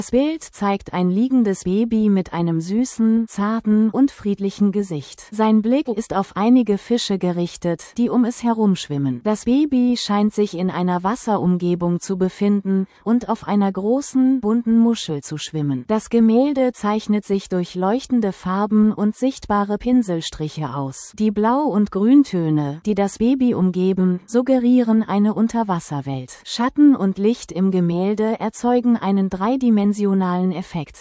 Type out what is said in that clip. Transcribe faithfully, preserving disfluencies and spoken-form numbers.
Das Bild zeigt ein liegendes Baby mit einem süßen, zarten und friedlichen Gesicht. Sein Blick ist auf einige Fische gerichtet, die um es herum schwimmen. Das Baby scheint sich in einer Wasserumgebung zu befinden und auf einer großen, bunten Muschel zu schwimmen. Das Gemälde zeichnet sich durch leuchtende Farben und sichtbare Pinselstriche aus. Die Blau- und Grüntöne, die das Baby umgeben, suggerieren eine Unterwasserwelt. Schatten und Licht im Gemälde erzeugen einen dreidimensionalen Effekt.